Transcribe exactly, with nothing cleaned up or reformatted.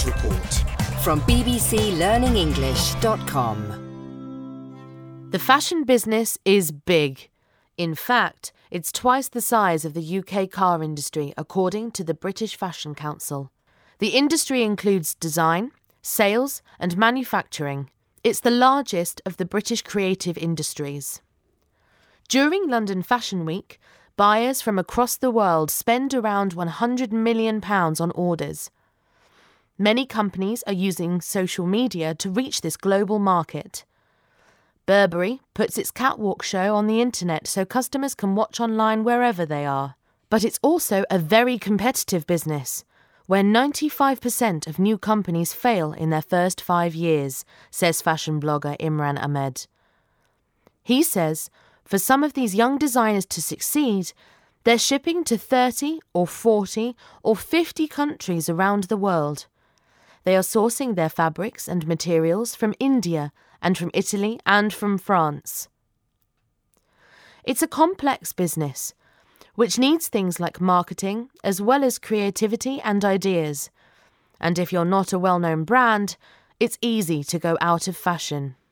News Report from b b c learning english dot com. The fashion business is big. In fact, it's twice the size of the U K car industry, according to the British Fashion Council. The industry includes design, sales, and manufacturing. It's the largest of the British creative industries. During London Fashion Week, buyers from across the world spend around one hundred million pounds on orders. Many companies are using social media to reach this global market. Burberry puts its catwalk show on the internet so customers can watch online wherever they are. But it's also a very competitive business, where ninety-five percent of new companies fail in their first five years, says fashion blogger Imran Ahmed. He says, for some of these young designers to succeed, they're shipping to thirty or forty or fifty countries around the world. They are sourcing their fabrics and materials from India and from Italy and from France. It's a complex business, which needs things like marketing as well as creativity and ideas. And if you're not a well-known brand, it's easy to go out of fashion.